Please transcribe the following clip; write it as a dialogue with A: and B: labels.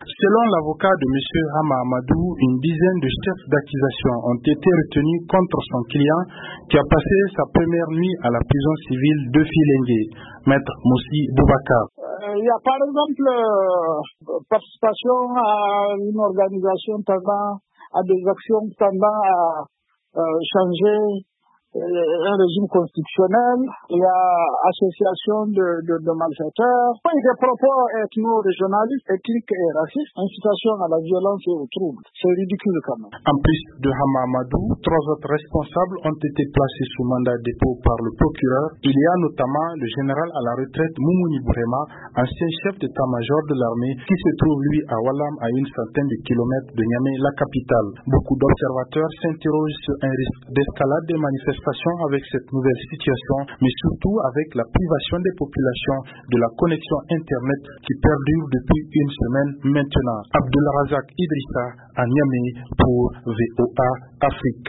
A: Selon l'avocat de M. Hama Amadou, une dizaine de chefs d'accusation ont été retenus contre son client qui a passé sa première nuit à la prison civile de Filengue. Maître Moussi Boubacar.
B: Il y a par exemple participation à une organisation tendant à des actions tendant à changer un régime constitutionnel, il y a association de malfaiteurs, des propos ethno-régionalistes, ethniques et racistes, incitation à la violence et au trouble. C'est ridicule quand même.
A: En plus de Hama Amadou, 3 autres responsables ont été placés sous mandat de dépôt par le procureur. Il y a notamment le général à la retraite Moumouni Bourema, ancien chef d'état-major de l'armée, qui se trouve lui à Walam, à une centaine de kilomètres de Niamey, la capitale. Beaucoup d'observateurs s'interrogent sur un risque d'escalade des manifestations avec cette nouvelle situation, mais surtout avec la privation des populations de la connexion Internet qui perdure depuis une semaine maintenant. Abdulrazak Idrissa à Niamey pour VOA Afrique.